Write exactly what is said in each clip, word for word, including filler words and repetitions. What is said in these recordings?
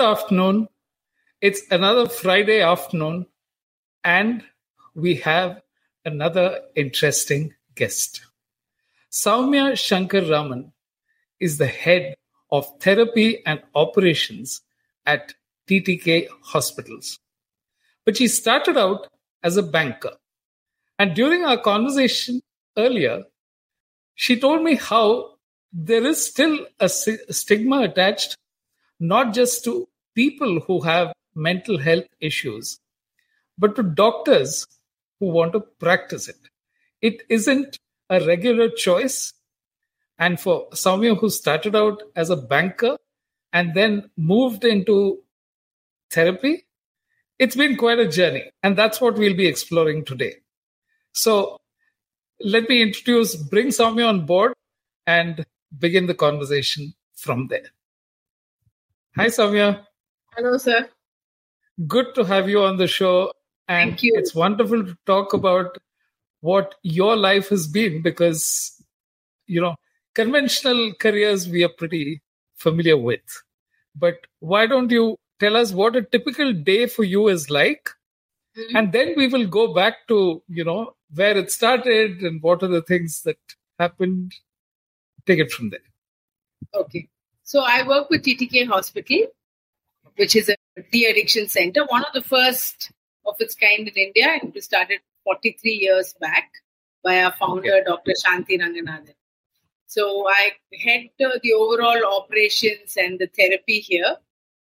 afternoon. It's another Friday afternoon, and we have another interesting guest. Soumya Shankar Raman is the head of therapy and operations at T T K Hospitals. But she started out as a banker. And during our conversation earlier, she told me how there is still a stigma attached, not just to people who have mental health issues, but to doctors who want to practice it. It isn't a regular choice. And for Soumya, who started out as a banker and then moved into therapy, it's been quite a journey. And that's what we'll be exploring today. So let me introduce, bring Soumya on board and begin the conversation from there. Hi, Soumya. Hello, sir. Good to have you on the show. And Thank you. It's wonderful to talk about what your life has been because, you know, conventional careers we are pretty familiar with. But why don't you tell us what a typical day for you is like? Mm-hmm. And then we will go back to, you know, where it started and what are the things that happened. Take it from there. Okay. So I work with T T K Hospital, which is a de-addiction center, one of the first of its kind in India, and it was started forty-three years back by our founder, okay. Doctor Shanti Ranganathan. So I head uh, the overall operations and the therapy here.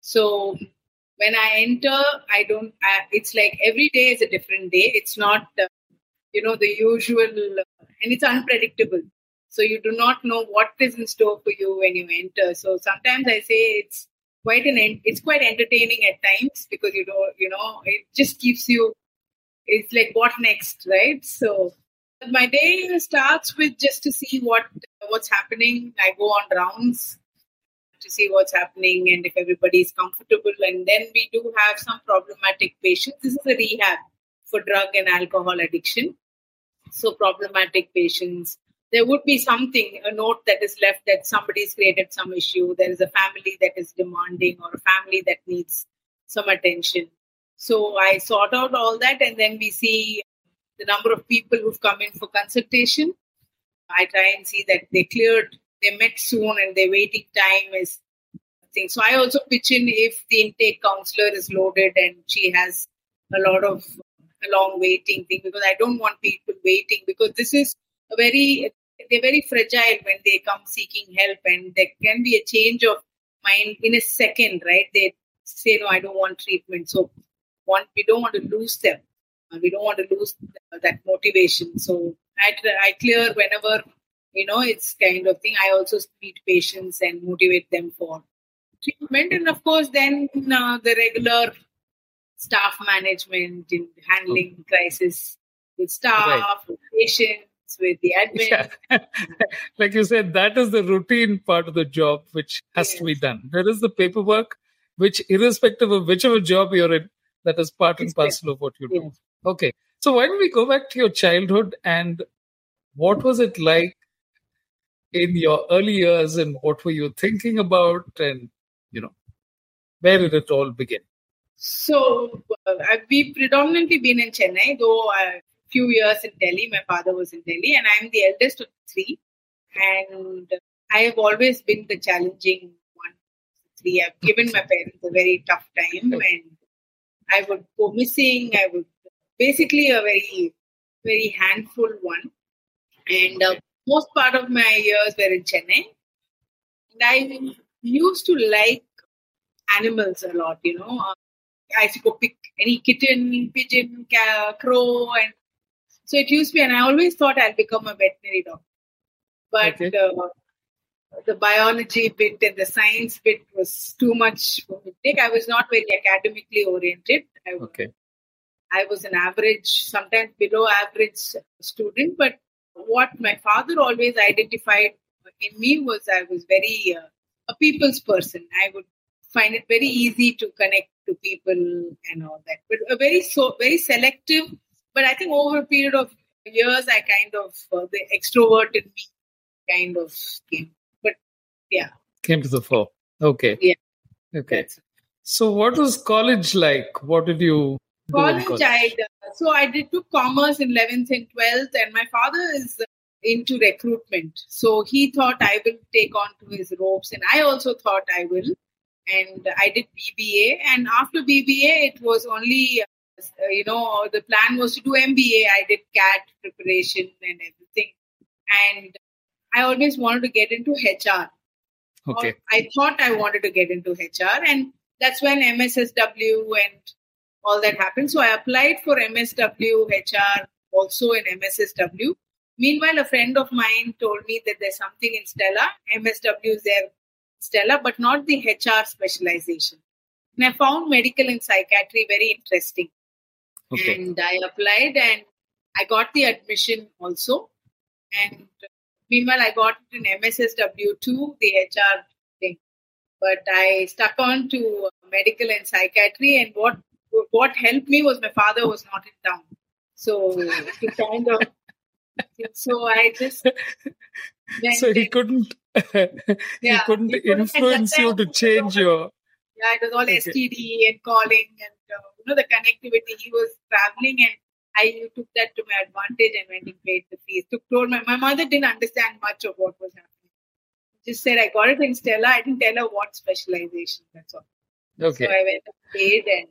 So when I enter, I don't, I, it's like every day is a different day. It's not, uh, you know, the usual, uh, and it's unpredictable. So you do not know what is in store for you when you enter. So sometimes I say it's quite an, it's quite entertaining at times because you don't, you know, it just keeps you, it's like what next, right? So my day starts with just to see what what's happening. I go on rounds to see what's happening and if everybody is comfortable. And then we do have some problematic patients. This is a rehab for drug and alcohol addiction. So problematic patients. There would be something, a note that is left that somebody's created some issue. There is a family that is demanding or a family that needs some attention. So I sort out all that and then we see the number of people who've come in for consultation. I try and see that they cleared, they met soon and their waiting time is thing. So I also pitch in if the intake counselor is loaded and she has a lot of a long waiting thing because I don't want people waiting because this is a very, they're very fragile when they come seeking help and there can be a change of mind in a second, right? They say, no, I don't want treatment. So one, we don't want to lose them. We don't want to lose that motivation. So I, I clear whenever, you know, it's kind of thing. I also meet patients and motivate them for treatment. And of course, then uh, the regular staff management in handling crisis with staff, right. with patients, with the admin. Yeah. Like you said, that is the routine part of the job which has yes. to be done. There is the paperwork, which irrespective of whichever job you're in, that is part and parcel of what you do. Yes. Okay. So why don't we go back to your childhood and what was it like in your early years and what were you thinking about and, you know, where did it all begin? So uh, we've predominantly been in Chennai, though a few years in Delhi. My father was in Delhi and I'm the eldest of three. And I have always been the challenging one. Three. I've given my parents a very tough time and I would go missing. I would basically a very, very handful one. And uh, most part of my years were in Chennai. And I used to like animals a lot, you know. Uh, I used to go pick any kitten, pigeon, cow, crow. And so it used to be, and I always thought I'll become a veterinary doctor. But okay. uh, the biology bit and the science bit was too much for me to take. I was not very academically oriented. I was, okay. I was an average, sometimes below average student. But what my father always identified in me was I was very uh, a people's person. I would find it very easy to connect to people and all that. But a very so very selective. But I think over a period of years, I kind of uh, the extrovert in me kind of came. But yeah, came to the fore. Okay. Yeah. Okay. So what was college like? What did you do in College, college? I uh, so I did took commerce in eleventh and twelfth, and my father is uh, into recruitment, so he thought I will take on to his ropes, and I also thought I will, and I did B B A, and after B B A, it was only uh, you know the plan was to do M B A. I did C A T preparation and everything, and I always wanted to get into H R. Okay. I thought I wanted to get into H R, and that's when M S S W and all that happened. So I applied for M S W H R also in M S S W. Meanwhile, a friend of mine told me that there's something in Stella. M S W is there, Stella, but not the H R specialization. And I found medical and psychiatry very interesting. Okay. And I applied and I got the admission also. And meanwhile, I got it in M S S W too, the H R thing. But I stuck on to medical and psychiatry, and what what helped me was my father was not in town. So to kind of so I just so he couldn't he yeah, couldn't he couldn't influence you to change your yeah, it was all Okay. S T D and calling and uh, you know the connectivity. He was traveling and I took that to my advantage and went and paid the fees. Took told my my mother didn't understand much of what was happening. Just said I got it in Stella. I didn't tell her what specialization. That's all. Okay. So I went and paid and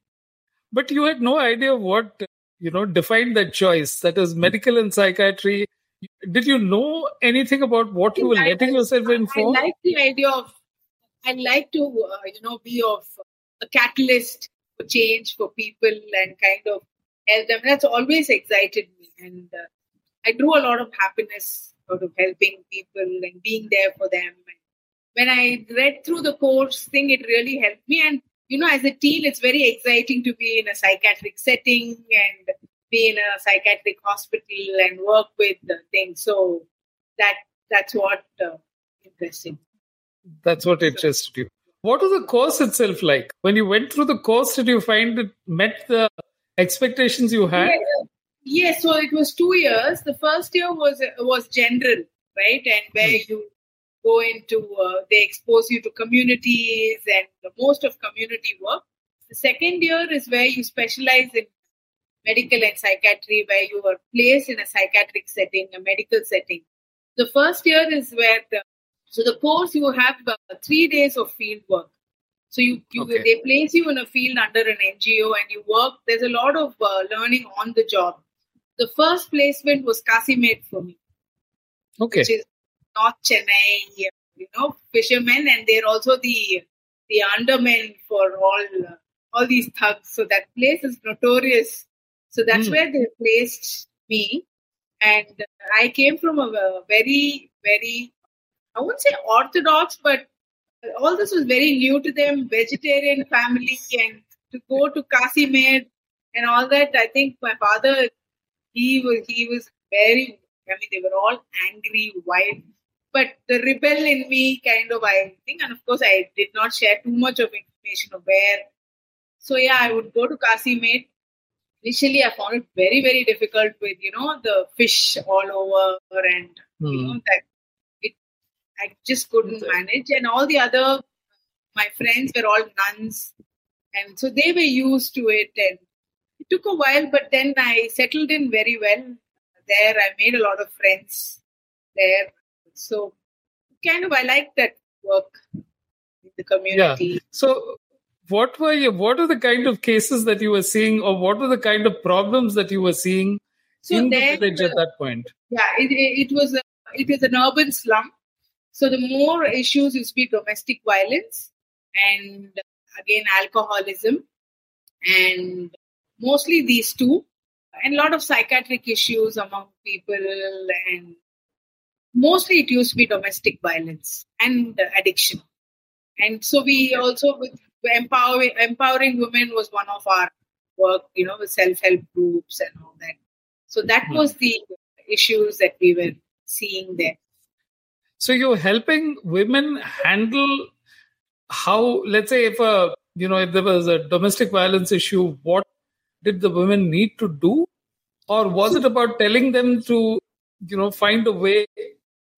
But you had no idea what, you know, defined that choice. That is medical and psychiatry. Did you know anything about what you were I- letting I- yourself in I for? like the idea of, I like to, uh, you know, be of a catalyst for change for people and kind of help them. That's always excited me. And uh, I drew a lot of happiness out of helping people and being there for them. And when I read through the course thing, it really helped me. And, you know, as a teen, it's very exciting to be in a psychiatric setting and be in a psychiatric hospital and work with the things. So that that's what uh, interesting. That's what interested you. What was the course itself like? When you went through the course, did you find it met the expectations you had? Yeah, yeah, so it was two years. The first year was was general, right? And where Hmm. you go into, uh, they expose you to communities and the most of community work. The second year is where you specialize in medical and psychiatry, where you are placed in a psychiatric setting, a medical setting. The first year is where, the, so the course you have uh, three days of field work. So you, you Okay. they place you in a field under an N G O and you work. There's a lot of uh, learning on the job. The first placement was Casimed for me, Okay. which is North Chennai, you know, fishermen, and they're also the the undermen for all uh, all these thugs. So that place is notorious. So that's Hmm. where they placed me, and I came from a, a very very I wouldn't say orthodox, but all this was very new to them, vegetarian family, and to go to Casimed and all that. I think my father, he was he was very. I mean, they were all angry, wild. But the rebel in me, kind of, I think, and of course, I did not share too much of information of where. So yeah, I would go to Casimed. Initially, I found it very, very difficult with you know the fish all over, and you Hmm. know that it. I just couldn't manage, and all the other my friends were all nuns, and so they were used to it. And it took a while, but then I settled in very well there. I made a lot of friends there, so kind of I like that work in the community. So what were you, what are the kind of cases that you were seeing, or what were the kind of problems that you were seeing So in there, the village at that point? yeah, it, it, it was a, it was an urban slum. So the more issues used to be domestic violence and again alcoholism, and mostly these two, and a lot of psychiatric issues among people, and mostly it used to be domestic violence and addiction. And so we also with empowering empowering women was one of our work, you know, with self-help groups and all that. So that Hmm. was the issues that we were seeing there. So you're helping women handle how, let's say, if a you know if there was a domestic violence issue, what did the women need to do, or was it about telling them to you know find a way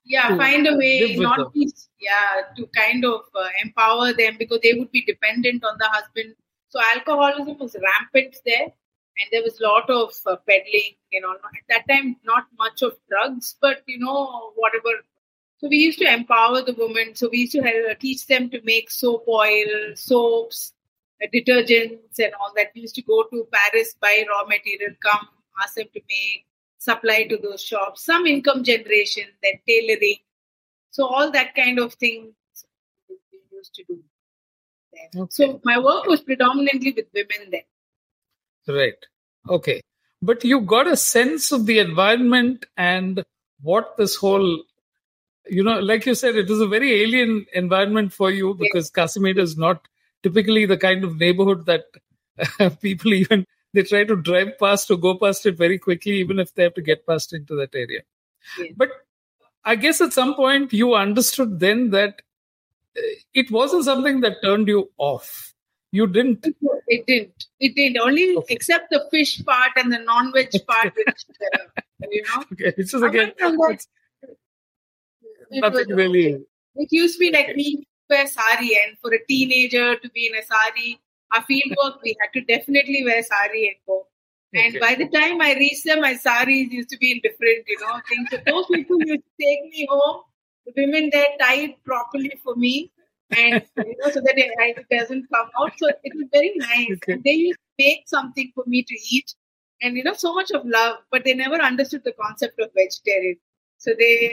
Yeah, find a way live with not them. be, yeah, to kind of uh, empower them because they would be dependent on the husband. So alcoholism was rampant there, and there was a lot of uh, peddling. You know, at that time, not much of drugs, but you know, whatever. So we used to empower the women. So we used to have, uh, teach them to make soap oil, soaps, uh, detergents, and all that. We used to go to Paris, buy raw material, come ask them to make, supply to those shops, some income generation, then tailoring. So all that kind of thing we used to do there. Okay. So my work was predominantly with women then. Right. Okay. But you got a sense of the environment and what this whole, you know, like you said, it is a very alien environment for you because yes. Casimir is not typically the kind of neighborhood that uh, people even, they try to drive past or go past it very quickly, even if they have to get past into that area. Yes. But I guess at some point you understood then that it wasn't something that turned you off. You didn't. It didn't. It didn't. Only Okay. except the fish part and the non-veg part, which, uh, you know. Okay. It's just again, it's it nothing was, really. It used to be like Okay. we wear sari, and for a teenager to be in a sari, our field work, we had to definitely wear sari and go. And Okay. by the time I reached them, my saris used to be in different, you know, things. So those people used to take me home. The women there tied properly for me, and you know, so that it, it doesn't come out. So it was very nice. Okay. And they used to make something for me to eat, and you know, so much of love. But they never understood the concept of vegetarian. So they,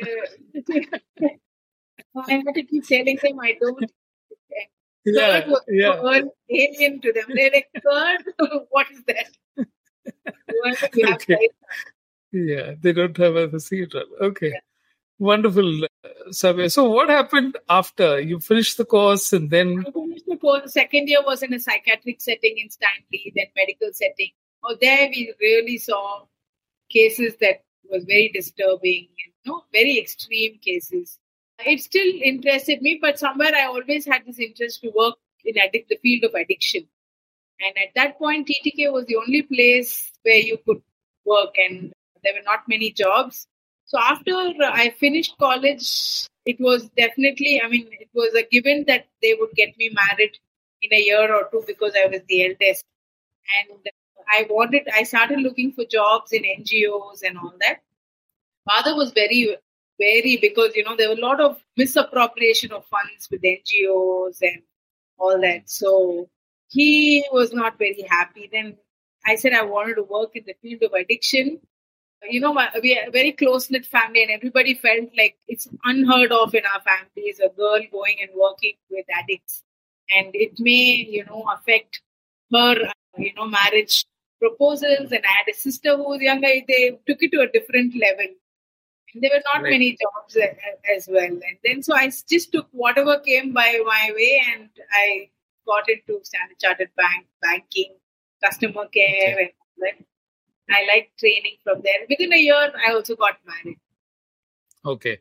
I had to keep telling them I don't. Yeah, Curd was yeah. so alien to them. They're like, curd? What is that? We have Okay. rice. Yeah, they don't have a procedure. Okay. Yeah. Wonderful, uh, Savya. So what happened after you finished the course and then? I finished the course. The second year was in a psychiatric setting in Stanley, then medical setting. Oh, there we really saw cases that was very disturbing, you know, very extreme cases. It still interested me, but somewhere I always had this interest to work in addic- the field of addiction. And at that point, T T K was the only place where you could work, and there were not many jobs. So after I finished college, it was definitely, I mean, it was a given that they would get me married in a year or two because I was the eldest. And I wanted, I started looking for jobs in N G Os and all that. Father was very, very, because, you know, there were a lot of misappropriation of funds with N G Os and all that. So he was not very happy. Then I said I wanted to work in the field of addiction. You know, we are a very close-knit family, and everybody felt like it's unheard of in our families, a girl going and working with addicts. And it may, you know, affect her, you know, marriage proposals. And I had a sister who was younger. They took it to a different level. And there were not Right. many jobs as well. And then so I just took whatever came by my way, and I got into Standard Chartered Bank, banking, customer care, Okay. and all that. I liked training from there. Within a year, I also got married. Okay.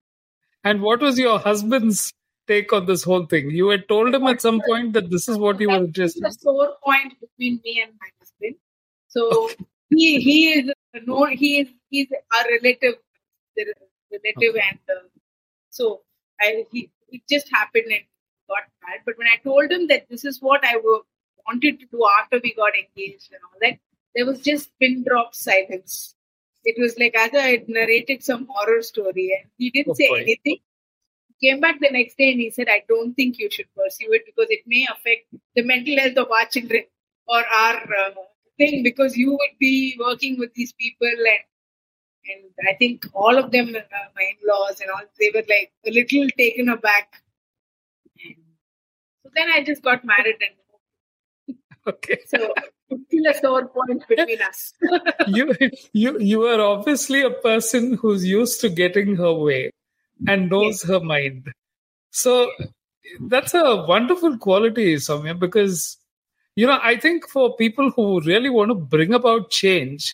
And what was your husband's take on this whole thing? You had told him at some point that this is what you were interested The in. sore point between me and my husband. So he he is no he is he's our relative, the relative, Okay. and uh, so I he it just happened and got married. But when I told him that this is what I w- wanted to do after we got engaged and all that, there was just pin drop silence. It was like as I had narrated some horror story, and he didn't Oh, say boy. anything. He came back the next day and he said, I don't think you should pursue it because it may affect the mental health of our children or our uh, thing, because you would be working with these people, and and I think all of them, uh, my in-laws and all, they were like a little taken aback. And so then I just got married, and Okay. so it's still a sore point between us. you you you are obviously a person who's used to getting her way and knows her mind. So that's a wonderful quality, Soumya, because you know, I think for people who really want to bring about change,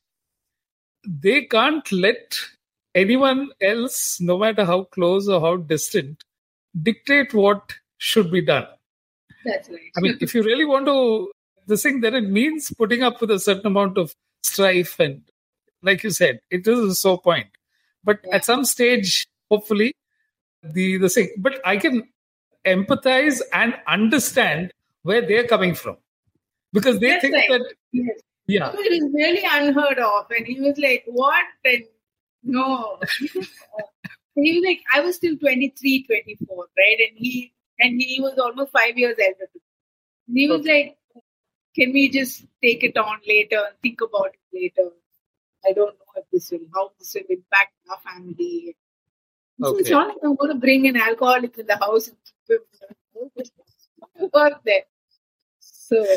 they can't let anyone else, no matter how close or how distant, dictate what should be done. That's right. I mean, if you really want to, this thing, then it means putting up with a certain amount of strife. And like you said, it is a sore point. But Yeah. at some stage, hopefully the the thing. But I can empathize and understand where they're coming from, because they That's think right. that Yes. yeah, So it is really unheard of. And he was like, what? And no. He was, uh, he was like, I was still twenty-three, twenty-four, right? And he and he was almost five years elder than me. And he was Okay. like, can we just take it on later and think about it later? I don't know if this will, how this will impact our family. So Okay. it's not like I'm going to bring an alcoholic in the house and keep him work there. So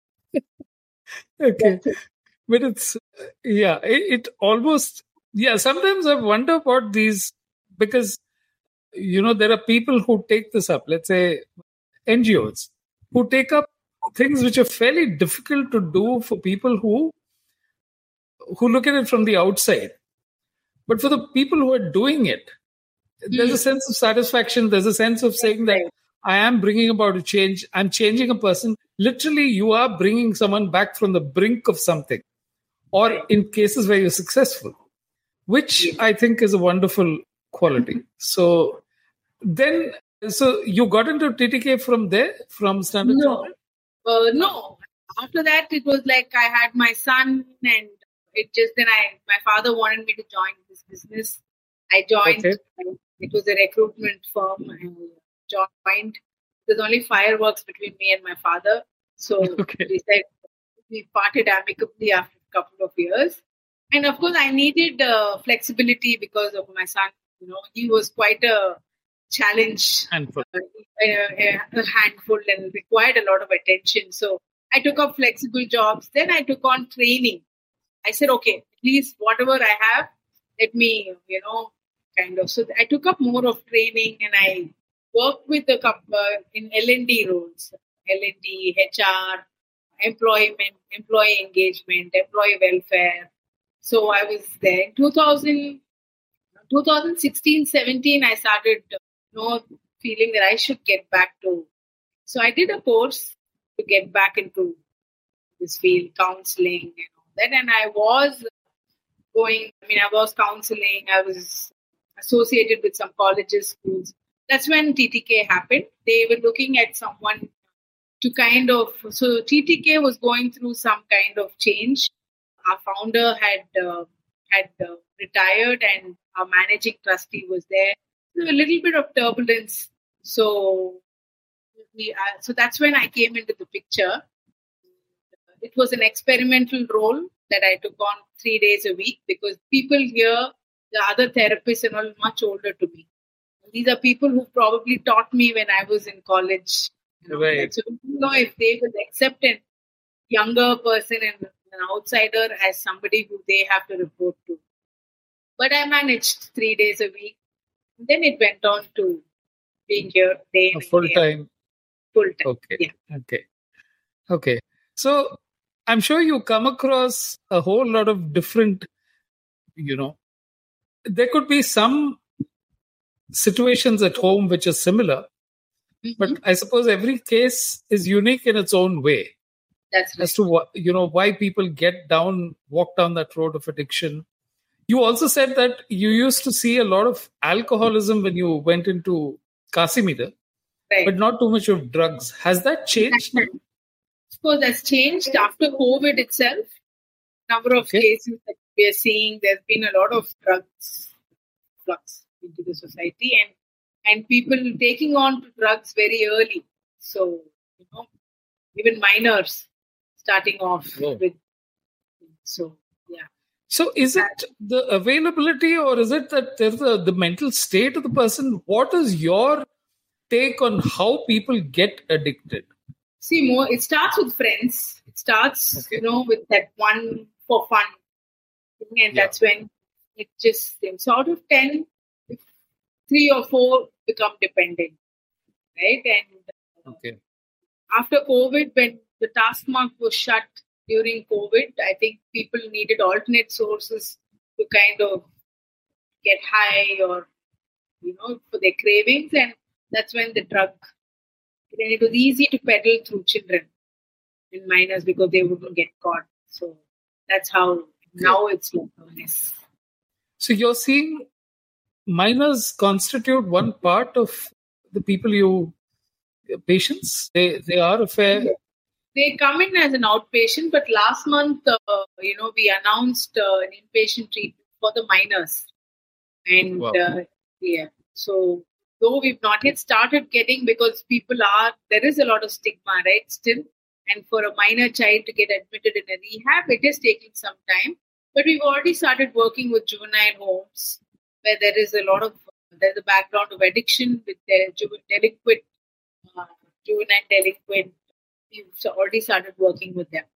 Okay. that's it. But it's, yeah, it, it almost, yeah, sometimes I wonder about these, because, you know, there are people who take this up, let's say N G Os, who take up things which are fairly difficult to do for people who who look at it from the outside. But for the people who are doing it, there's a sense of satisfaction. There's a sense of saying that I am bringing about a change. I'm changing a person. Literally, you are bringing someone back from the brink of something, or in cases where you're successful, which I think is a wonderful quality. So then, so you got into T T K from there, from Standard No. Chartered? Uh, no. After that, it was like I had my son, and it just then I my father wanted me to join this business. I joined. Okay. It was a recruitment firm. I joined. There's only fireworks between me and my father. So Okay. we said we parted amicably after a couple of years. And of course, I needed uh, flexibility because of my son. You know, he was quite a challenge, Handful. uh, a, a handful, and required a lot of attention. So I took up flexible jobs. Then I took on training. I said, okay, at least whatever I have, let me, you know, kind of. So I took up more of training, and I worked with the couple uh, in L and D roles, L and D, H R, employment, employee engagement, employee welfare. So I was there. In two thousand, twenty sixteen, seventeen, I started, you know, feeling that I should get back to. So I did a course to get back into this field, counseling and all that. And I was going, I mean, I was counseling, I was associated with some colleges, schools. That's when T T K happened. They were looking at someone to kind of, so T T K was going through some kind of change. Our founder had uh, had uh, retired, and our managing trustee was there. There was a little bit of turbulence. So, we, uh, so that's when I came into the picture. It was an experimental role that I took on three days a week, because people here, the other therapists, are all much older to me. These are people who probably taught me when I was in college. You know, Right. so you know, if they will accept a younger person and an outsider as somebody who they have to report to. But I managed three days a week. Then it went on to being here day in, Full day out. time. Full time. Okay. Yeah. Okay. Okay. So I'm sure you come across a whole lot of different, you know, there could be some situations at home which are similar, Mhm. but I suppose every case is unique in its own way That's right. as to what, you know, why people get down, walk down that road of addiction. You also said that you used to see a lot of alcoholism when you went into Casimir, Right. but not too much of drugs. Has that changed now? Of course, that's changed after COVID itself. Number of Okay. cases that we are seeing, there's been a lot of drugs flux into the society, and and people taking on to drugs very early. So, you know, even minors starting off Oh. with. So, yeah. So is it the availability, or is it that there's a, the mental state of the person? What is your take on how people get addicted? See, more, it starts with friends. It starts, Okay. you know, with that one for fun thing, and Yeah. that's when it just, so out of ten, three or four become dependent, right? And Okay. after COVID, when the Taskmark was shut during COVID, I think people needed alternate sources to kind of get high, or, you know, for their cravings. And that's when the drug, then it was easy to peddle through children and minors because they wouldn't get caught. So that's how now it's like a mess. So you're seeing minors constitute one part of the people you patients. They they are a fair. They come in as an outpatient, but last month, uh, you know, we announced uh, an inpatient treatment for the minors, and Wow. uh, yeah. So though we've not yet started getting, because people are there is a lot of stigma, right? Still, and for a minor child to get admitted in a rehab, it is taking some time. But we've already started working with juvenile homes where there is a lot of there's a background of addiction with their juvenile delinquent, uh, juvenile delinquent. We've already started working with them.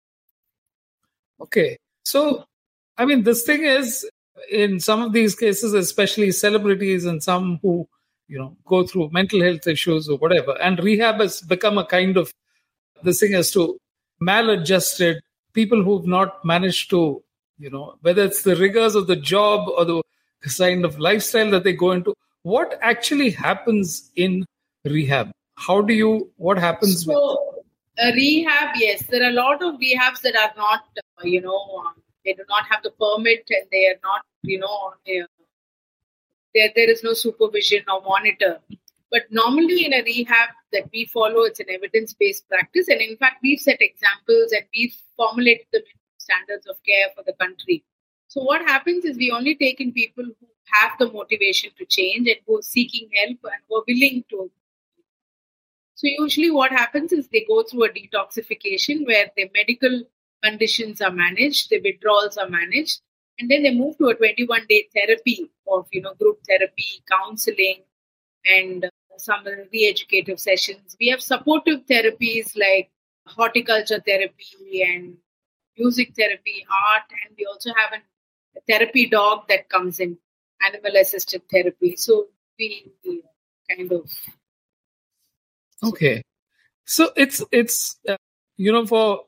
Okay. So, I mean, this thing is, in some of these cases, especially celebrities and some who, you know, go through mental health issues or whatever, and rehab has become a kind of this thing as to maladjusted people who've not managed to, you know, whether it's the rigors of the job or the kind of lifestyle that they go into. What actually happens in rehab? How do you, what happens So, with a rehab, yes, there are a lot of rehabs that are not, uh, you know, um, they do not have the permit and they are not, you know, uh, there there is no supervision or monitor. But normally in a rehab that we follow, it's an evidence-based practice. And in fact, we've set examples and we've formulated the standards of care for the country. So what happens is we only take in people who have the motivation to change and who are seeking help and who are willing to. So usually what happens is they go through a detoxification where their medical conditions are managed, the withdrawals are managed, and then they move to a twenty-one day therapy of, you know, group therapy, counseling, and some re-educative sessions. We have supportive therapies like horticulture therapy and music therapy, art, and we also have an, a therapy dog that comes in, animal-assisted therapy. So we, we kind of... Okay. So it's, it's uh, you know, for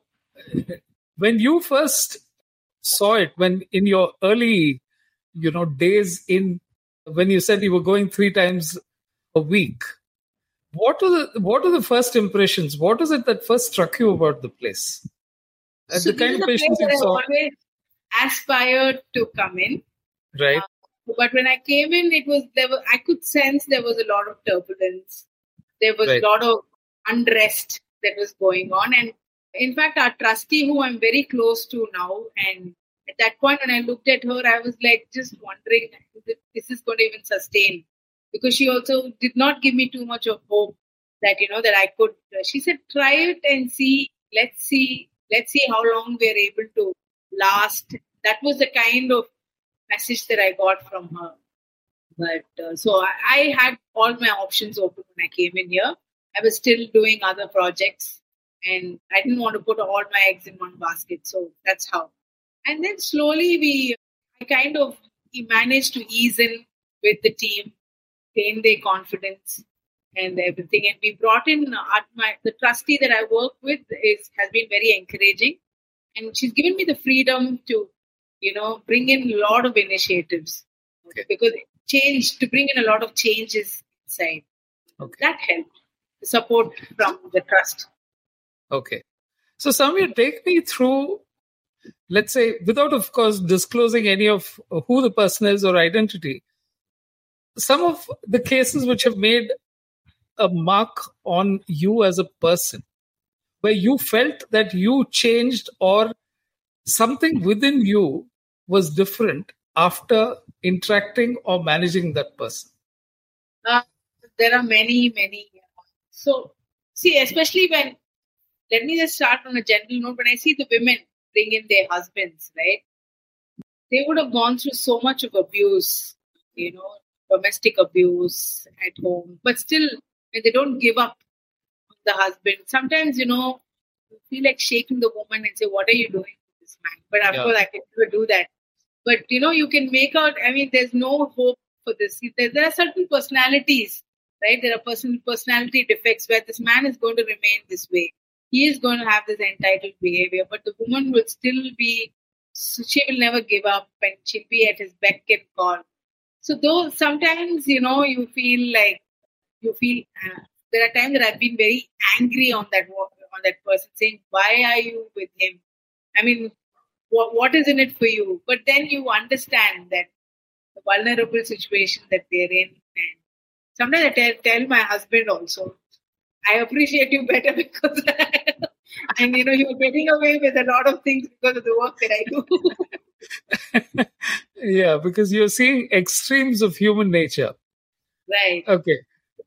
when you first saw it, when in your early, you know, days in, when you said you were going three times a week, what are the, what are the first impressions? What is it that first struck you about the place? And So the this kind is of a place patients that you I've saw, always aspired to come in. right? Uh, but when I came in, it was there. Were, I could sense there was a lot of turbulence. There was Right. a lot of unrest that was going on, and in fact, our trustee, who I'm very close to now, and at that point when I looked at her, I was like just wondering if this is going to even sustain, because she also did not give me too much of hope that, you know, that I could. She said, "Try it and see. Let's see. Let's see how long we're able to last." That was the kind of message that I got from her. But uh, so I, I had all my options open when I came in here. I was still doing other projects, and I didn't want to put all my eggs in one basket. So that's how. And then slowly we, I kind of we managed to ease in with the team, gain their confidence and everything. And we brought in uh, my the trustee that I work with is has been very encouraging, and she's given me the freedom to, you know, bring in a lot of initiatives. Okay. Because change, to bring in a lot of changes inside. Okay. That helped. The support from the trust. Okay. So, Samir, take me through, let's say, without, of course, disclosing any of who the person is or identity, some of the cases which have made a mark on you as a person, where you felt that you changed or something within you was different after interacting or managing that person. Uh, there are many, many. So, see, especially when, let me just start on a general note. When I see the women bring in their husbands, right, they would have gone through so much of abuse, you know, domestic abuse at home. But still, when they don't give up on the husband, sometimes, you know, you feel like shaking the woman and say, "What are you doing to this man?" But of Yeah. course, I can never do that. But, you know, you can make out, I mean, there's no hope for this. There, there are certain personalities, right? There are person, personality defects where this man is going to remain this way. He is going to have this entitled behavior, but the woman will still be, she will never give up and she'll be at his beck and call. So though sometimes, you know, you feel like, you feel, uh, there are times that I've been very angry on that, on that person, saying, "Why are you with him? I mean, what, what is in it for you?" But then you understand that the vulnerable situation that they're in. And sometimes I tell, tell my husband also, I appreciate you better because, and you know, you're getting away with a lot of things because of the work that I do. Yeah, because you're seeing extremes of human nature. Right. Okay.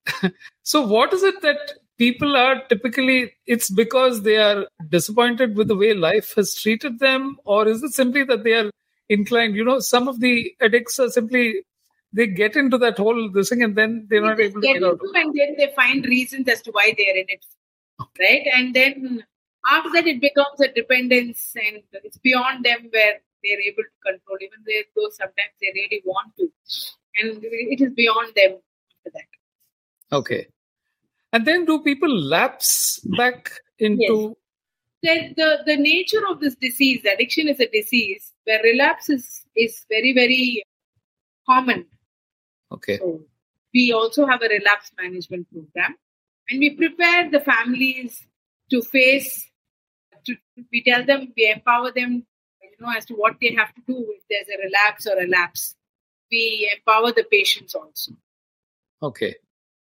So what is it that people are typically, it's because they are disappointed with the way life has treated them, or is it simply that they are inclined, you know, some of the addicts are simply, they get into that whole this thing and then they're they not able to get get out. Into, and then they find reasons as to why they're in it, right? And then after that, it becomes a dependence, and it's beyond them where they're able to control, even though sometimes they really want to, and it is beyond them after that. Okay. And then do people lapse back into... Yes. The, the, the nature of this disease, addiction is a disease where relapse is, is very, very common. Okay. So we also have a relapse management program, and we prepare the families to face, to, we tell them, we empower them, you know, as to what they have to do if there's a relapse or a lapse. We empower the patients also. Okay.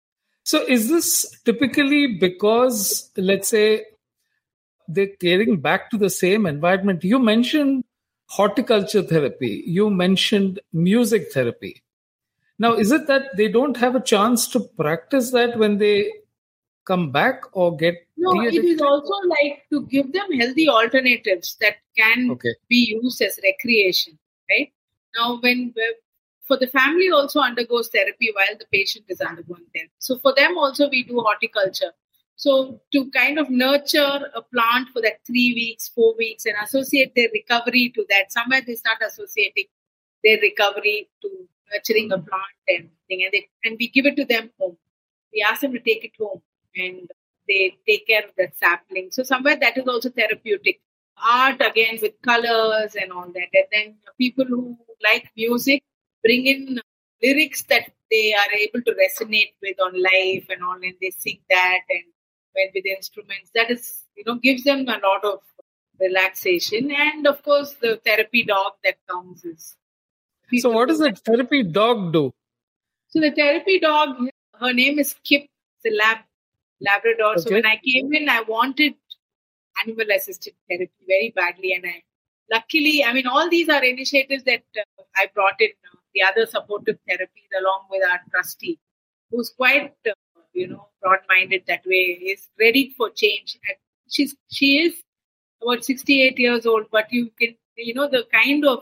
So is this typically because, let's say, they're getting back to the same environment? You mentioned horticulture therapy. You mentioned music therapy. Now, is it that they don't have a chance to practice that when they come back or get No, de-addicted? It is also like to give them healthy alternatives that can okay. be used as recreation, right? Now, when for the family also undergoes therapy while the patient is undergoing therapy. So for them also we do horticulture. So to kind of nurture a plant for that three weeks, four weeks and associate their recovery to that. Somewhere they start associating their recovery to nurturing a plant and thing, and, they, and we give it to them home. We ask them to take it home and they take care of that sapling. So somewhere that is also therapeutic. Art again with colors and all that. And then people who like music bring in lyrics that they are able to resonate with on life and all, and they sing that and with instruments. That is, you know, gives them a lot of relaxation. And of course, the therapy dog that comes is. So what does the therapy dog do? So the therapy dog, her name is Kip, it's a lab, Labrador. Okay. So when I came in, I wanted animal-assisted therapy very badly. And I, luckily, I mean, all these are initiatives that uh, I brought in, uh, the other supportive therapies along with our trustee, who's quite, uh, you know, broad-minded that way, is ready for change. And she's, she is about sixty-eight years old, but you can, you know, the kind of,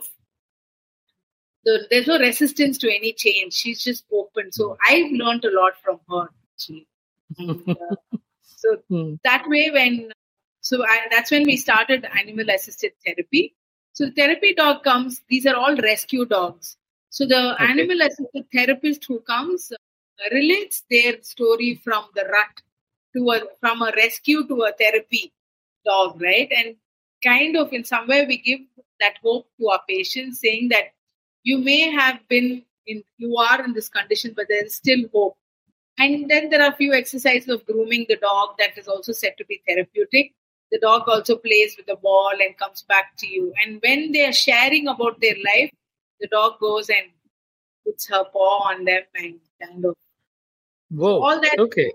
the, there's no resistance to any change. She's just open. So I've learned a lot from her, actually. And, uh, so that way, when, so I, that's when we started animal-assisted therapy. So the therapy dog comes, these are all rescue dogs. So the okay. animal-assisted therapist who comes uh, relates their story from the rut to a, from a rescue to a therapy dog, right? And kind of in some way we give that hope to our patients, saying that you may have been in, you are in this condition, but there is still hope. And then there are a few exercises of grooming the dog that is also said to be therapeutic. The dog also plays with the ball and comes back to you. And when they are sharing about their life, the dog goes and puts her paw on them and kind of. Whoa. All that. Okay.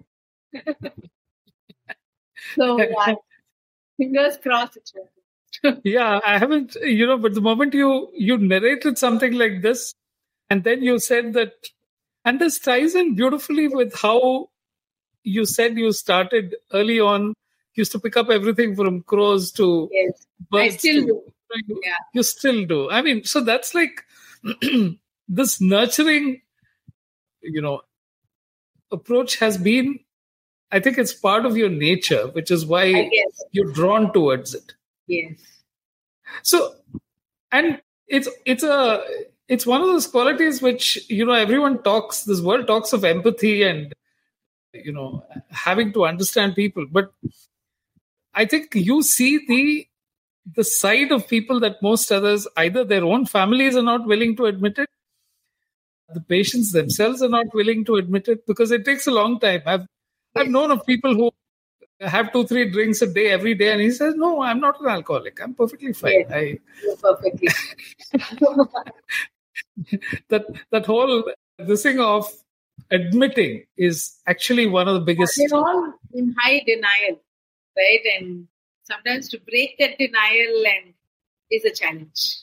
So, uh, fingers crossed. Yeah, I haven't, you know, but the moment you, you narrated something like this, and then you said that, and this ties in beautifully with how you said you started early on, used to pick up everything from crows to yes, birds. I still to, do. You, yeah. you still do. I mean, so that's like this nurturing, you know, approach has been, I think it's part of your nature, which is why you're drawn towards it. Yes. So, and it's it's a it's one of those qualities which, you know, everyone talks, this world talks of empathy and, you know, having to understand people. But I think you see the the side of people that most others, either their own families are not willing to admit it, the patients themselves are not willing to admit it, because it takes a long time. I've yes. I've known of people who have two, three drinks a day every day, and he says, "No, I'm not an alcoholic. I'm perfectly fine." Yes, I you're perfectly. that that whole this thing of admitting is actually one of the biggest. They're all in high denial, right? And sometimes to break that denial and is a challenge.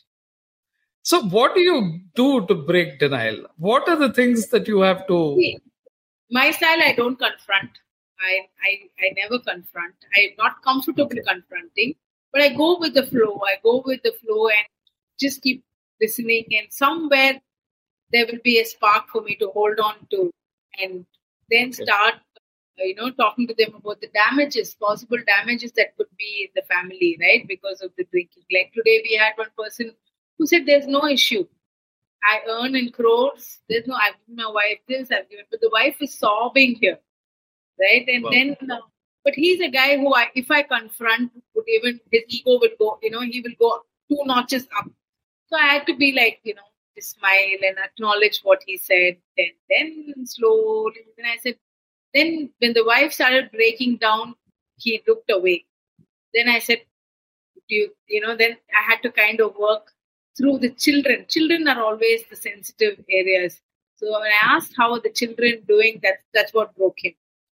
So what do you do to break denial? What are the things that you have to... See, my style, I don't confront. I, I, I never confront. I'm not comfortable okay. confronting, but I go with the flow. I go with the flow and just keep listening. And somewhere there will be a spark for me to hold on to, and then okay. start, you know, talking to them about the damages, possible damages that could be in the family, right? Because of the drinking. Like today we had one person who said there's no issue. I earn in crores. There's no, I've given my wife this, I've given, but the wife is sobbing here, right? And wow. then, uh, but he's a guy who, I, if I confront, would even his ego will go, you know, he will go two notches up. So I had to be like, you know, smile and acknowledge what he said. And then slowly, then I said, then when the wife started breaking down, he looked away. Then I said, do you, you know, then I had to kind of work through the children. Children are always the sensitive areas. So when I asked how are the children doing, that that's what broke him.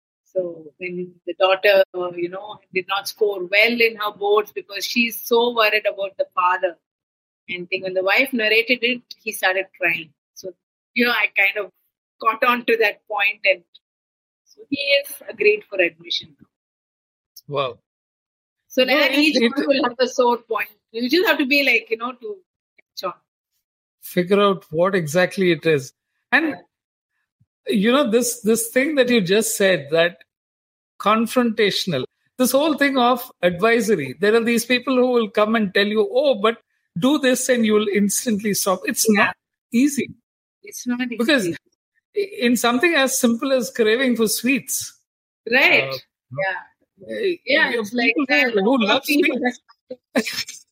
So when the daughter, uh, you know, did not score well in her boards because she's so worried about the father. And think when the wife narrated it, he started crying. So, you know, I kind of got on to that point, and so he is agreed for admission. Wow. So now well, each one will have a sore point. You just have to be like, you know, to catch on. Figure out what exactly it is. And, you know, this, this thing that you just said, that confrontational, this whole thing of advisory, there are these people who will come and tell you, oh, but do this and you will instantly stop. It's yeah. not easy. It's not easy. Because in something as simple as craving for sweets. Right. Uh, yeah. Yeah, it's like that. Who loves sweets?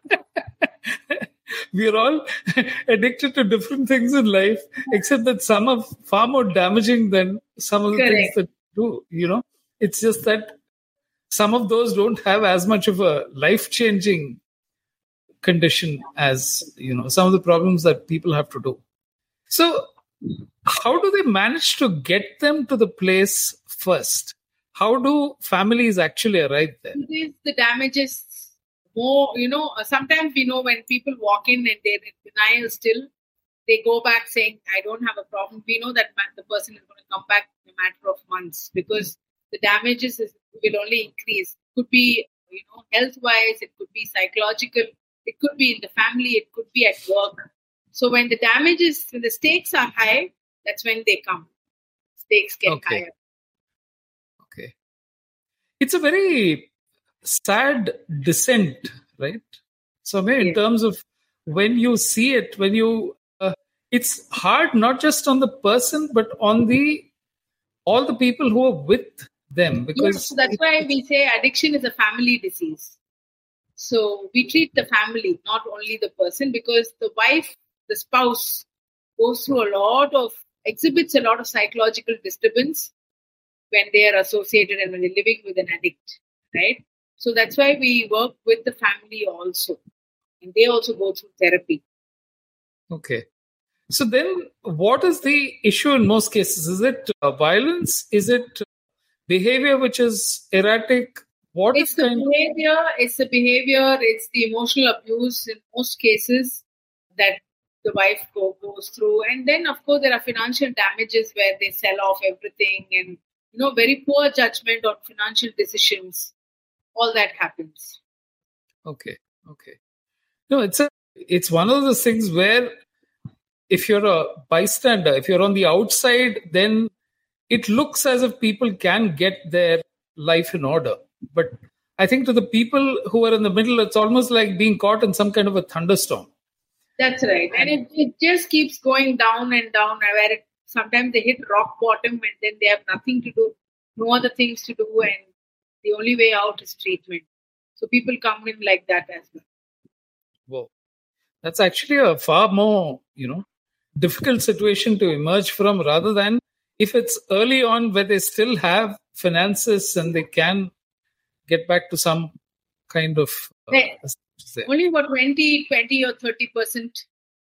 We are all addicted to different things in life, except that some are far more damaging than some of the Correct. things that do. You know, it's just that some of those don't have as much of a life-changing condition as, you know, some of the problems that people have to do. So how do they manage to get them to the place first? How do families actually arrive there? The damages more, you know, sometimes we know when people walk in and they're in denial still, they go back saying, I don't have a problem. We know that the person is going to come back in a matter of months because the damages is, will only increase. It could be, you know, health-wise, it could be psychological, it could be in the family, it could be at work. So when the damages, when the stakes are high, that's when they come. Stakes get okay. higher. Okay. It's a very sad descent, right? So maybe yeah. in terms of when you see it, when you, uh, it's hard not just on the person, but on the all the people who are with them. Because yes, so that's why we say addiction is a family disease. So we treat the family, not only the person, because the wife, the spouse goes through a lot of, exhibits a lot of psychological disturbance when they are associated and when they're living with an addict, right? So that's why we work with the family also. And they also go through therapy. Okay. So then what is the issue in most cases? Is it uh, violence? Is it behavior which is erratic? What it's is the kind behavior, of... it's the behavior, it's the emotional abuse in most cases that the wife go, goes through. And then, of course, there are financial damages where they sell off everything and, you know, very poor judgment on financial decisions. All that happens. Okay. Okay. No, it's a, it's one of those things where if you're a bystander, if you're on the outside, then it looks as if people can get their life in order. But I think to the people who are in the middle, it's almost like being caught in some kind of a thunderstorm. That's right. And it, it just keeps going down and down, where it, sometimes they hit rock bottom and then they have nothing to do, no other things to do, and the only way out is treatment. So people come in like that as well. Whoa. That's actually a far more, you know, difficult situation to emerge from, rather than if it's early on where they still have finances and they can get back to some kind of... Uh, hey, only about twenty, twenty or thirty percent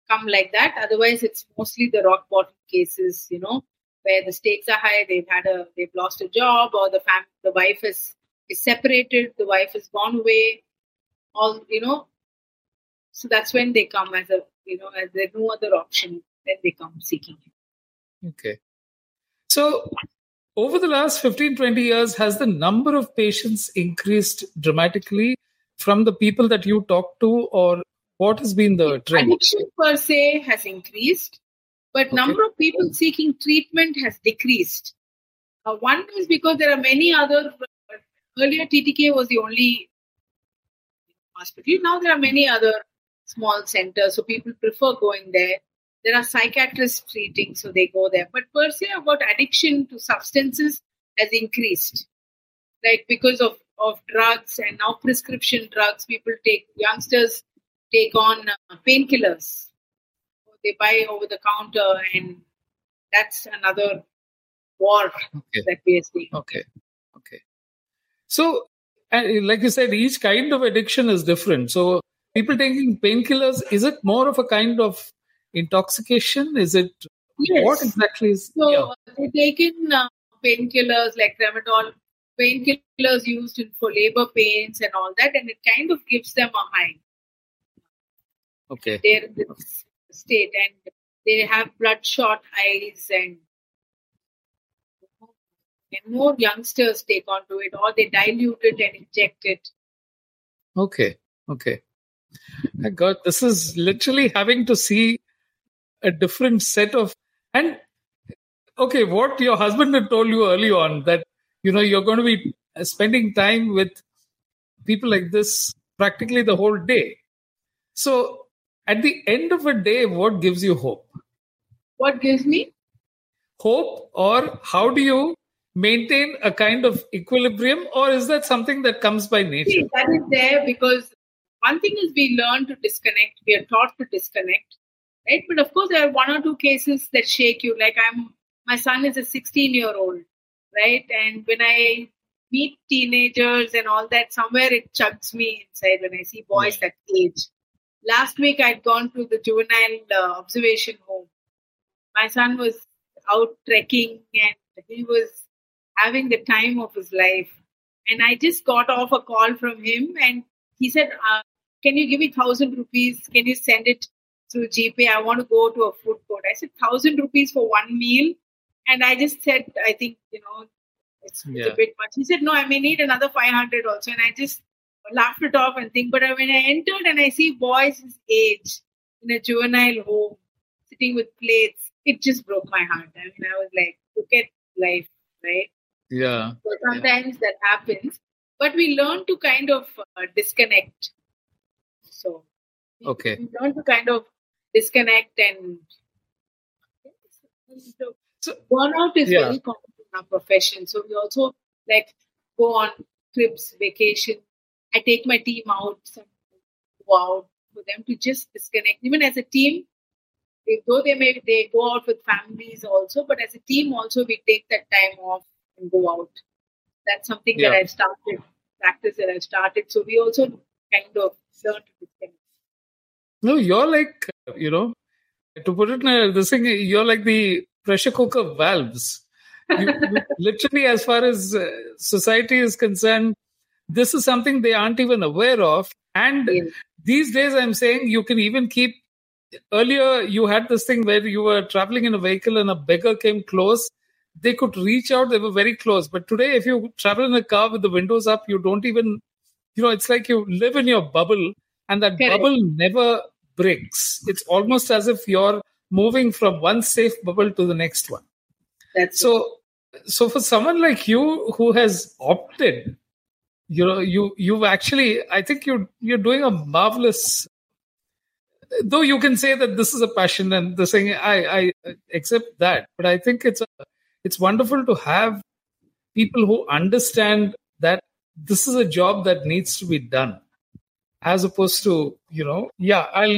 come like that. Otherwise, it's mostly the rock bottom cases, you know, where the stakes are high. They've had a, they've lost a job, or the fam, the wife is is separated. The wife has gone away. All, you know, so that's when they come as a, you know, as there's no other option. Then they come seeking it. Okay. So over the last fifteen, twenty years, has the number of patients increased dramatically from the people that you talk to, or what has been the trend? Addiction per se has increased, but okay. number of people seeking treatment has decreased. Uh, one is because there are many other, uh, earlier T T K was the only hospital. Now there are many other small centers, so people prefer going there. There are psychiatrists treating, so they go there. But per se, about addiction to substances has increased. Like because of, of drugs and now prescription drugs, people take, youngsters take on uh, painkillers. They buy over the counter, and that's another war okay. that we are seeing. Okay. Okay. So, like you said, each kind of addiction is different. So, people taking painkillers, is it more of a kind of intoxication? Is it yes. what exactly is? So, yeah. uh, they take in uh, painkillers like Tramadol, painkillers used in, for labor pains and all that, and it kind of gives them a high. Okay. They're in this state, and they have bloodshot eyes, and, and more youngsters take onto it, or they dilute it and inject it. Okay. Okay. My God, this is literally having to see a different set of, and okay, what your husband had told you early on, that, you know, you're going to be spending time with people like this practically the whole day. So at the end of a day, what gives you hope? What gives me? Hope, or how do you maintain a kind of equilibrium, or is that something that comes by nature? See, that is there because one thing is we learn to disconnect. We are taught to disconnect, right? But of course, there are one or two cases that shake you. Like I'm, my son is a sixteen-year-old, right? And when I meet teenagers and all that, somewhere it chugs me inside when I see boys Yeah. that age. Last week, I'd gone to the juvenile uh, observation home. My son was out trekking and he was having the time of his life. And I just got off a call from him and he said, uh, can you give me thousand rupees? Can you send it through GPay? I want to go to a food court. I said, thousand rupees for one meal. And I just said, I think, you know, it's, Yeah. it's a bit much. He said, no, I may need another five hundred also. And I just laughed it off and think, but when I entered and I see boys his age in a juvenile home, sitting with plates, it just broke my heart. I mean, I was like, look at life, right? Yeah. So sometimes yeah. that happens, but we learn to kind of uh, disconnect. So, Okay. we learn to kind of disconnect, and so burnout is yeah. very common in our profession. So we also like go on trips, vacation. I take my team out, some go out for them to just disconnect. Even as a team, they, though they may they go out with families also, but as a team also we take that time off and go out. That's something yeah. that I've started, practice that I've started. So we also kind of learn to disconnect. No, you're like, you know, to put it in a, this thing, you're like the pressure cooker valves. You, you, literally, as far as uh, society is concerned, this is something they aren't even aware of. And yes. these days, I'm saying you can even keep. Earlier, you had this thing where you were traveling in a vehicle and a beggar came close. They could reach out. They were very close. But today, if you travel in a car with the windows up, you don't even, you know, it's like you live in your bubble and that Correct. bubble never breaks. It's almost as if you're moving from one safe bubble to the next one. That's so, it. so for someone like you who has opted, you know, you, you've actually, I think you're, you're doing a marvelous, though you can say that this is a passion and the thing, I, I accept that, but I think it's, a, it's wonderful to have people who understand that this is a job that needs to be done, as opposed to, you know, yeah, I'll,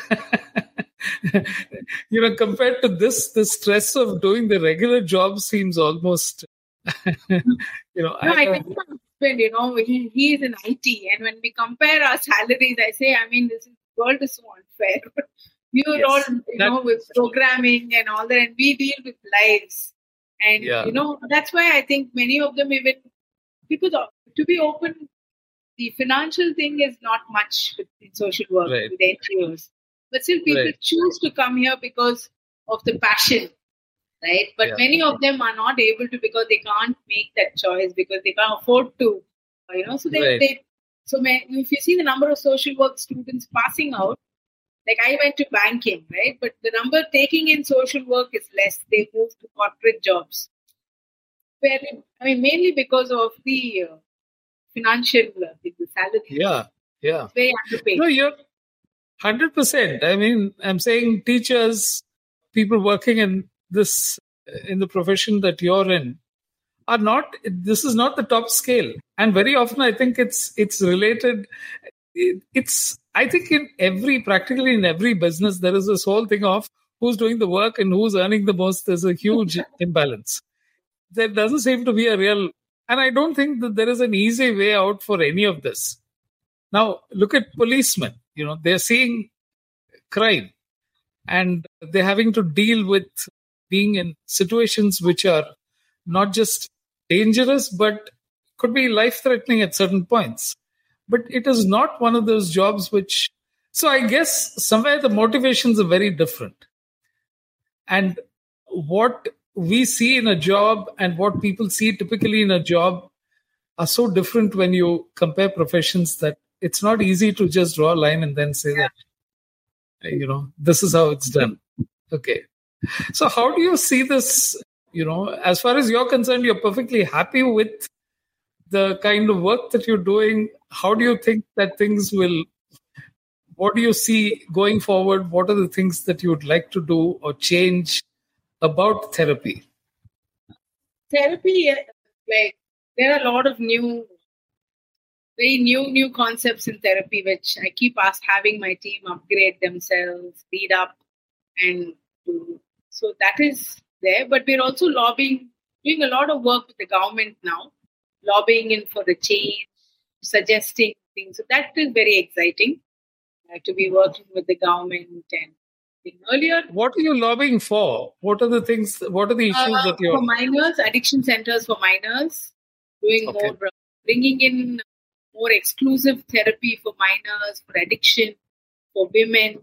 you know, compared to this, the stress of doing the regular job seems almost, you know. No, I, I think my husband, you know, he, he is in I T, and when we compare our salaries, I say, I mean, this is, world is so unfair. We were Yes. all, you That- know, with programming and all that, and we deal with lives. And, Yeah. you know, that's why I think many of them even, people, to be open, the financial thing is not much with in social work, Right. with N G Os. But still, people Right. choose to come here because of the passion, right? But Yeah. many of them are not able to because they can't make that choice because they can't afford to, you know. So they, Right. they so may, if you see the number of social work students passing out, like I went to banking, right? But the number taking in social work is less. They move to corporate jobs. Where, I mean, mainly because of the uh, financial, uh, the salary. Yeah. Yeah. It's very underpaid. No, you're one hundred percent. I mean, I'm saying teachers, people working in this, in the profession that you're in, are not, this is not the top scale. And very often I think it's, it's related. It, it's, I think in every, practically in every business, there is this whole thing of who's doing the work and who's earning the most. There's a huge imbalance. There doesn't seem to be a real, and I don't think that there is an easy way out for any of this. Now, look at policemen. You know, they're seeing crime and they're having to deal with being in situations which are not just dangerous, but could be life-threatening at certain points. But it is not one of those jobs which... So I guess somewhere the motivations are very different. And what we see in a job and what people see typically in a job are so different when you compare professions that it's not easy to just draw a line and then say that, you know, this is how it's done. Okay. So how do you see this, you know, as far as you're concerned, you're perfectly happy with the kind of work that you're doing. How do you think that things will, what do you see going forward? What are the things that you would like to do or change about therapy? Therapy, like, there are a lot of new, very new, new concepts in therapy, which I keep ask, having my team upgrade themselves, read up, and do. So that is there. But we're also lobbying, doing a lot of work with the government now, lobbying in for the change, suggesting things. So that is very exciting, uh, to be working with the government. And earlier, what are you lobbying for? What are the things? What are the issues uh, that you're for minors, addiction centers for minors, doing Okay. more, bringing in more exclusive therapy for minors, for addiction, for women,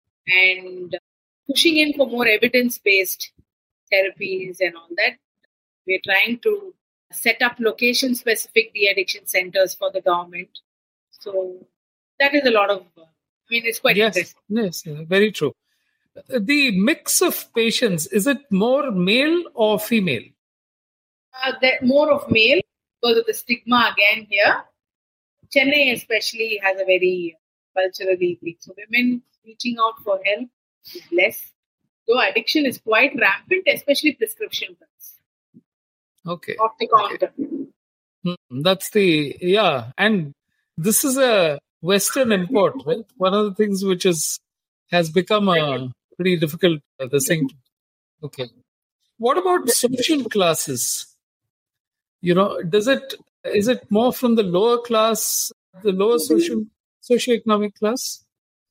and pushing in for more evidence-based therapies and all that. We're trying to set up location-specific de-addiction centers for the government. So that is a lot of, I mean, it's quite yes, interesting. yes, very true. The mix of patients, is it more male or female? Uh, there- more of male because of the stigma again here. Chennai especially has a very culturally weak. So women reaching out for help is less. Though addiction is quite rampant, especially prescription drugs. Okay. Off the counter. Hmm, That's the, yeah. And this is a Western import, right? One of the things which is has become a pretty difficult uh, the thing. Okay. What about social classes? You know, does it is it more from the lower class, the lower social socioeconomic class?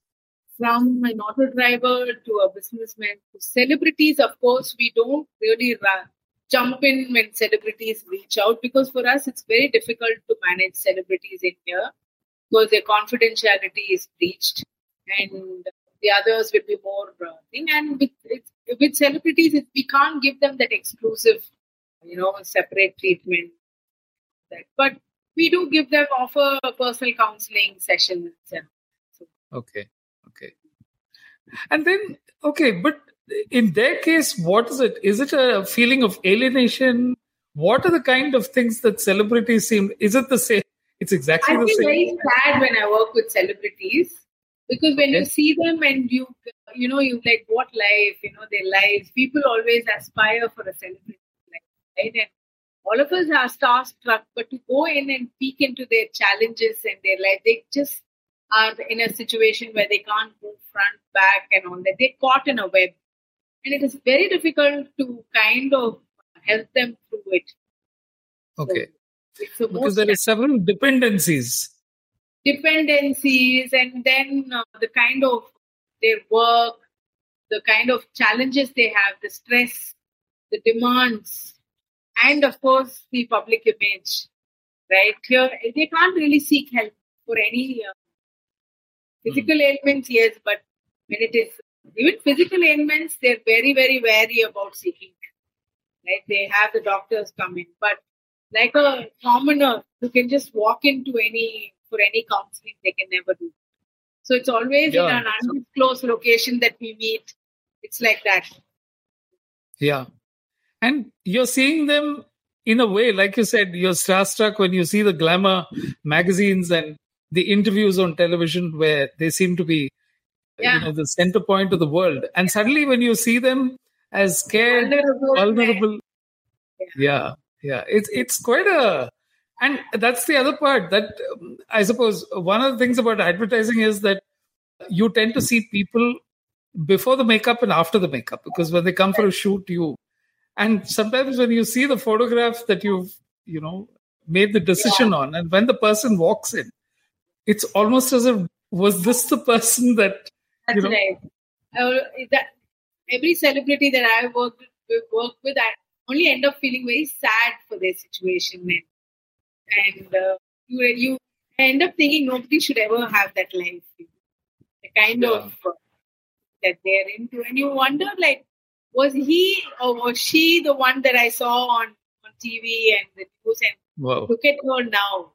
From an auto driver to a businessman to celebrities, of course, we don't really run, jump in when celebrities reach out because for us it's very difficult to manage celebrities in here because their confidentiality is breached and the others will be more uh, thing. And with it's, with celebrities, it, we can't give them that exclusive, you know, separate treatment. That, but we do give them offer personal counseling sessions. And so, Okay. Okay. And then, okay, but in their case, what is it? Is it a feeling of alienation? What are the kind of things that celebrities seem? Is it the same? It's exactly I the feel same. very sad when I work with celebrities because when Okay. you see them and you, you know, you like what life, you know, their lives. People always aspire for a celebrity life, right? And all of us are starstruck, but to go in and peek into their challenges and their life, they just are in a situation where they can't move front, back, and all that. They're caught in a web. And it is very difficult to kind of help them through it. Okay. So it's the Because most there are several dependencies. dependencies and then uh, the kind of their work, the kind of challenges they have, the stress, the demands, and of course the public image, right? Here, they can't really seek help for any uh, physical mm. ailments, yes, but when it is even physical ailments, they're very, very wary about seeking help, right? They have the doctors come in, but like a commoner who can just walk into any, for any counseling, they can never do. So it's always yeah. in an undisclosed location that we meet. It's like that. Yeah. And you're seeing them in a way, like you said, you're starstruck when you see the glamour magazines and the interviews on television where they seem to be yeah. you know, the center point of the world. And suddenly when you see them as scared, vulnerable, vulnerable yeah. yeah, yeah, it's, it's quite a... And that's the other part that um, I suppose one of the things about advertising is that you tend to see people before the makeup and after the makeup, because when they come for a shoot, you, and sometimes when you see the photograph that you've, you know, made the decision yeah. on, and when the person walks in, it's almost as if, was this the person that, That's you know? Right. Uh, that, every celebrity that I work with, work with, I only end up feeling very sad for their situation. And, and uh, you, you end up thinking nobody should ever have that life. The kind yeah. of uh, that they're into. And you wonder, like, was he or was she the one that I saw on, on T V and the news? And wow. Look at her now,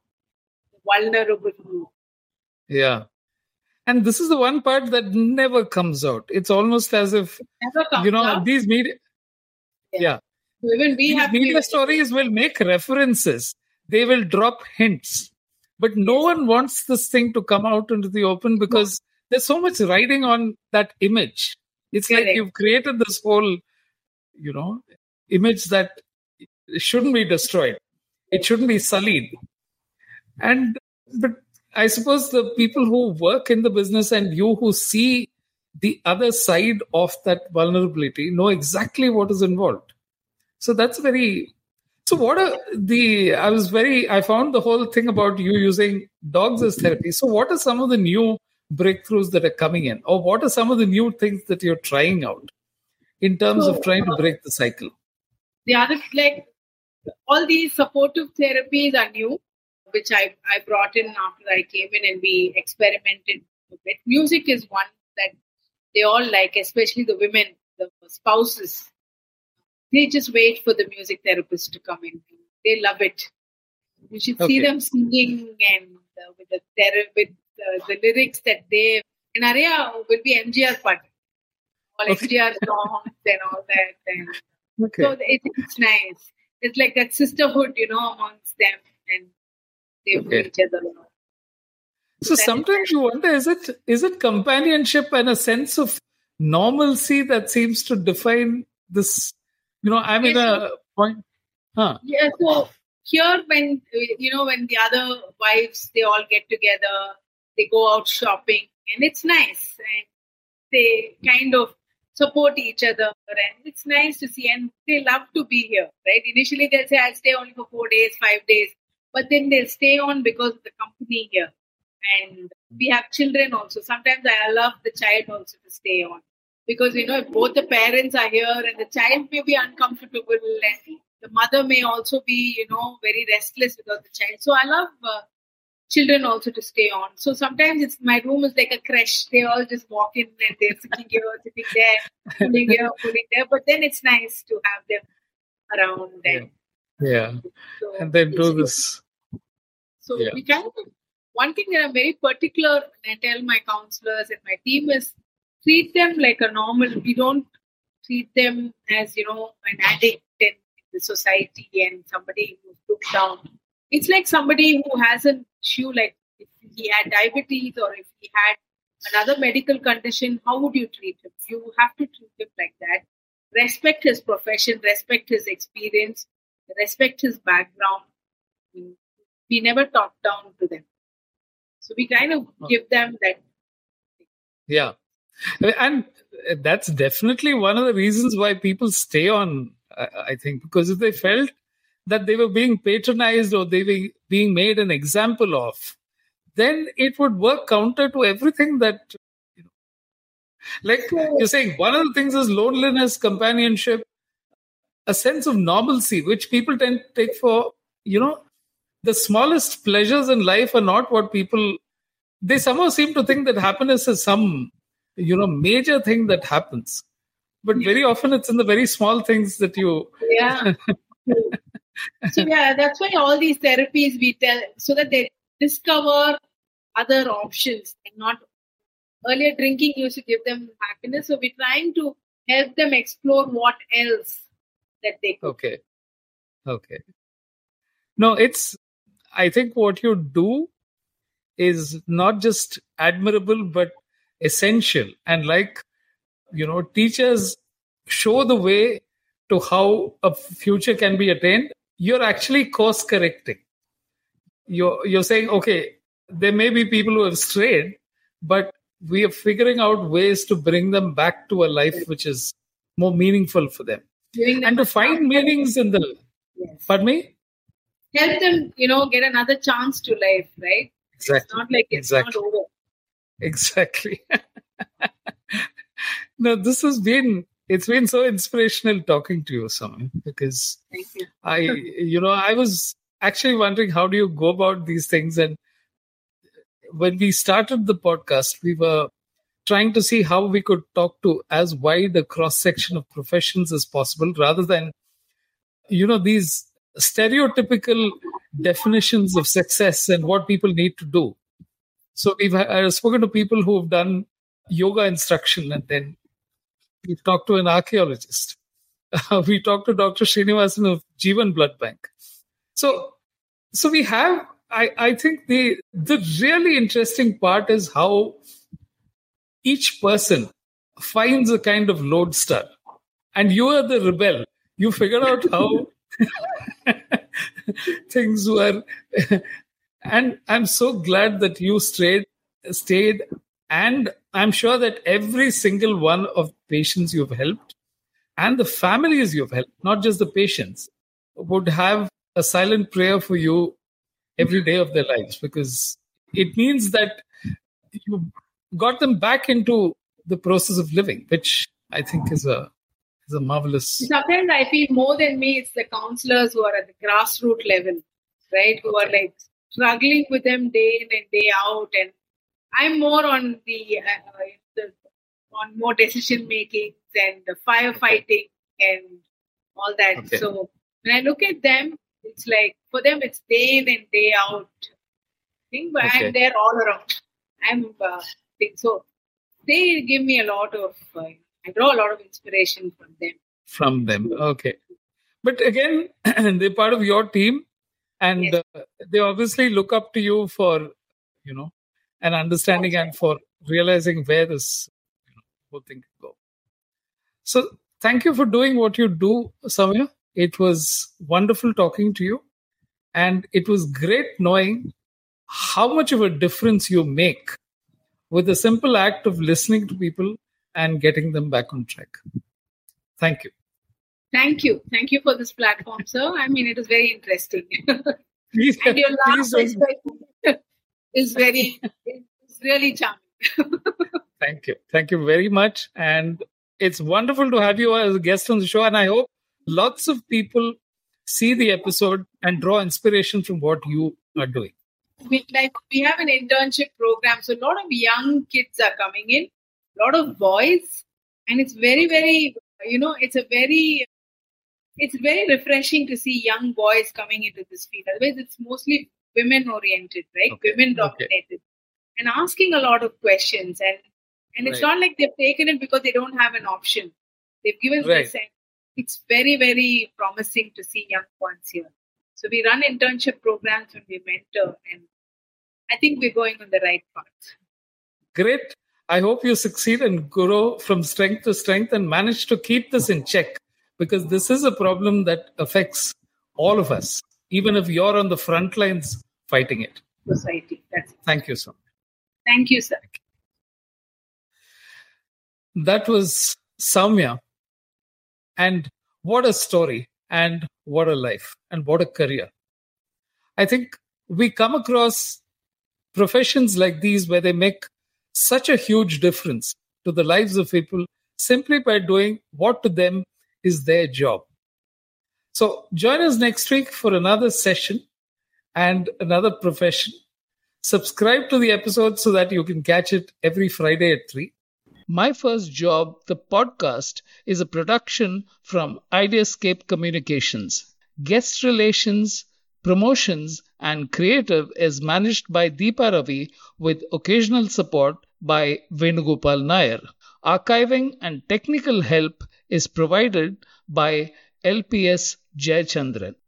vulnerable. Yeah. And this is the one part that never comes out. It's almost as if, you know, out. these media... Yeah. yeah. So even we these have media stories will make references. They will drop hints. But no yes. one wants this thing to come out into the open because no. there's so much riding on that image. It's Correct. Like you've created this whole, you know, image that shouldn't be destroyed. It shouldn't be sullied. And, but I suppose the people who work in the business and you who see the other side of that vulnerability know exactly what is involved. So that's very... So what are the... I was very... I found the whole thing about you using dogs as therapy. So what are some of the new breakthroughs that are coming in? Or what are some of the new things that you're trying out in terms so, of trying to break the cycle? The other, like, all these supportive therapies are new, which I, I brought in after I came in and we experimented a bit. Music is one that they all like, especially the women, the spouses. They just wait for the music therapist to come in. They love it. You should okay. see them singing and uh, with the ther- with uh, the lyrics that they... In Arya will be M G R part. All okay. M G R songs and all that. And okay. So it, it's nice. It's like that sisterhood, you know, amongst them. And they okay. each other. So sometimes you wonder, is it is it companionship and a sense of normalcy that seems to define this? You know, I'm yes, in a so, point. Huh. Yeah, so here when, you know, when the other wives, they all get together, they go out shopping and it's nice. And they kind of support each other and it's nice to see and they love to be here, right? Initially they'll say, I'll stay only for four days, five days. But then they'll stay on because of the company here. And we have children also. Sometimes I allow the child also to stay on. Because, you know, if both the parents are here and the child may be uncomfortable and the mother may also be, you know, very restless without the child. So I love uh, children also to stay on. So sometimes it's my room is like a creche. They all just walk in and they're sitting here, sitting there, pulling here, pulling there. But then it's nice to have them around. And, yeah. So and then do this. So yeah. we kind of, one thing that I'm very particular and I tell my counselors and my team is treat them like a normal. We don't treat them as, you know, an addict in the society and somebody who's looked down. It's like somebody who has an issue, like if he had diabetes or if he had another medical condition, how would you treat him? You have to treat him like that. Respect his profession, respect his experience, respect his background. We never talk down to them. So we kind of give them that. Yeah. And that's definitely one of the reasons why people stay on, I think, because if they felt that they were being patronized or they were being made an example of, then it would work counter to everything that, you know, Like you're saying, one of the things is loneliness, companionship, a sense of normalcy, which people tend to take for, you know, the smallest pleasures in life are not what people, they somehow seem to think that happiness is some, you know, major thing that happens. But very often it's in the very small things that you... Yeah. So yeah, that's why all these therapies we tell, so that they discover other options and not... Earlier, drinking used to give them happiness. So we're trying to help them explore what else that they could. Okay. Okay. No, it's, I think what you do is not just admirable, but essential. And like, you know, teachers show the way to how a future can be attained. You're actually course correcting. You're, you're saying, okay, there may be people who have strayed, but we are figuring out ways to bring them back to a life which is more meaningful for them. them and to find meanings in the... Yes. Pardon me? Help them, you know, get another chance to life, right? Exactly. It's not like it's exactly. not over. Exactly. No, this has been, it's been so inspirational talking to you, Soumya, because Thank you. I, you know, I was actually wondering, how do you go about these things? And when we started the podcast, we were trying to see how we could talk to as wide a cross-section of professions as possible, rather than, you know, these stereotypical definitions of success and what people need to do. So we've uh, spoken to people who have done yoga instruction, and then we've talked to an archaeologist. Uh, we talked to Doctor Srinivasan of Jeevan Blood Bank. So, so we have, I, I think the the really interesting part is how each person finds a kind of lodestar. And you are the rebel. You figured out how things were. And I'm so glad that you stayed, stayed. And I'm sure that every single one of patients you've helped and the families you've helped, not just the patients, would have a silent prayer for you every day of their lives, because it means that you got them back into the process of living, which I think is a is a marvelous... Sometimes I feel more than me, it's the counselors who are at the grassroots level, right? Who okay. are like struggling with them day in and day out. And I'm more on the, uh, the on more decision making and the firefighting okay. and all that. Okay. So when I look at them, it's like, for them, it's day in and day out thing, but okay. I'm there all around. I'm uh, think so. They give me a lot of, uh, I draw a lot of inspiration from them. From them, okay. But again, they're part of your team, and yes. uh, they obviously look up to you for, you know, an understanding and for realizing where this you know, whole thing can go. So thank you for doing what you do, Soumya. It was wonderful talking to you. And it was great knowing how much of a difference you make with the simple act of listening to people and getting them back on track. Thank you. Thank you. Thank you for this platform, sir. I mean, it is very interesting. Please, and your last is, is very, it's really charming. Thank you. Thank you very much. And it's wonderful to have you as a guest on the show. And I hope lots of people see the episode and draw inspiration from what you are doing. We, like, we have an internship program. So a lot of young kids are coming in, a lot of boys. And it's very, very, you know, it's a very, it's very refreshing to see young boys coming into this field. Otherwise, it's mostly women oriented, right? Okay. Women dominated. Okay. And asking a lot of questions. And, and it's right. not like they've taken it because they don't have an option. They've given right. this. It's very, very promising to see young ones here. So we run internship programs and we mentor, and I think we're going on the right path. Great. I hope you succeed and grow from strength to strength and manage to keep this in check, because this is a problem that affects all of us, even if you're on the front lines fighting it. Society. That's it. Thank you so much. Thank you, sir. That was Soumya. And what a story, and what a life, and what a career. I think we come across professions like these where they make such a huge difference to the lives of people simply by doing what to them is their job. So join us next week for another session and another profession. Subscribe to the episode so that you can catch it every Friday at three. My First Job, the podcast, is a production from Ideascape Communications. Guest relations, promotions, and creative is managed by Deepa Ravi with occasional support by Venugopal Nair. Archiving and technical help is provided by L P S Jayachandran.